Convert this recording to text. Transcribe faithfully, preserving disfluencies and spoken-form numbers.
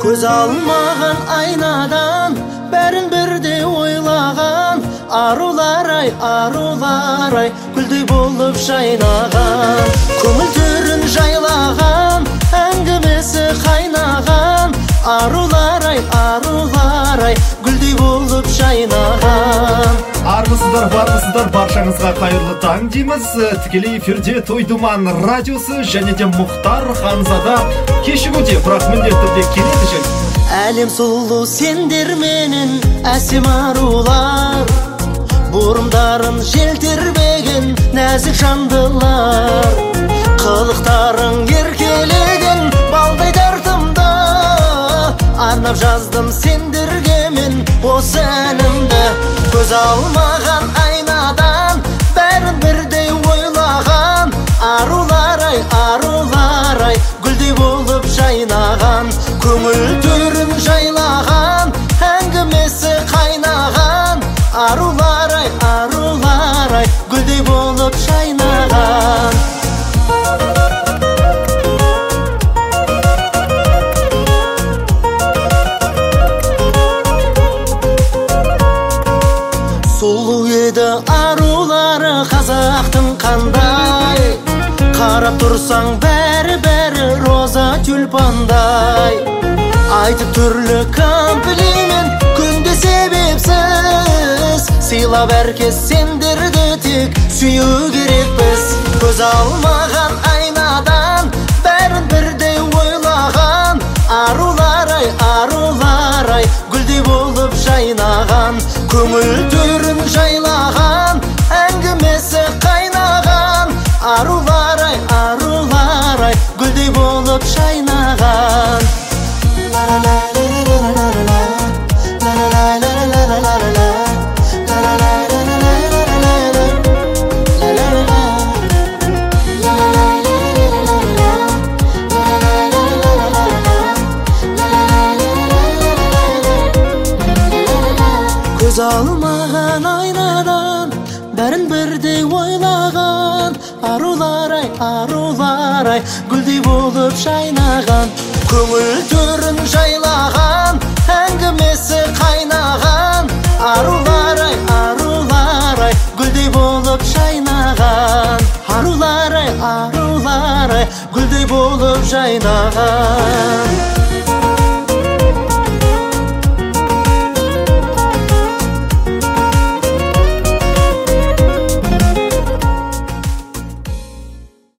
Көз алмаған айнадан бәрін бірдей ойлаған, арулар-ай, арулар-ай, гүлдей болып жайнаған. Көңіл төрін жайлаған, әңгімесі қайнаған, арулар-ай, арулар-ай, гүлдей болып жайнаған. Армысыздар, бармысыздар, баршаңызға қайырлы таң дейміз. Тікелей эфирде Тойдуман радиосы және де Мұхтар Ханзада кешігуде, бірақ міндетті түрде келеді және. Әлем сұлу сендер менен әсем арулар, бұрымдарын желтербеген нәзік жандылар, қылықтарың еркелеген балдай тартымды, арнап жаздым сендерге мен осы әнімді. Көз алмаған айнадан бәрін бірдей ойлаған, арулар-ай, арулар-ай, гүлдей болып жайнаған. Көңіл төрін жайлаған, әңгімесі қайнаған, арулар-ай, арулар-ай, гүлдей болып жайнаған. Сұлу еді арулары қазақтың қандай, қарап тұрсаң бәрі-бәрі роза тюльпандай. Айтып түрлі комплимент күнде себепсіз, сыйлап әркез сендерді тек сүю керекпіз. Көз алмаған айнадан бәрін бірдей ойлаған, арулар-ай, арулар-ай, гүлдей болып жайнаған. Көңіл төрін жайлаған, әңгімесі қайнаған, арулар-ай, арулар-ай, гүлдей болып жайнаған. Көз алмаған айнадан бәрін бірдей ойлаған, арулар-ай, арулар-ай, гүлдей болып жайнаған. Көңіл төрін жайлаған, әңгімесі қайнаған, арулар-ай, арулар-ай, гүлдей болып жайнаған. Арулар-ай, арулар-ай, гүлдей болып жайнаған.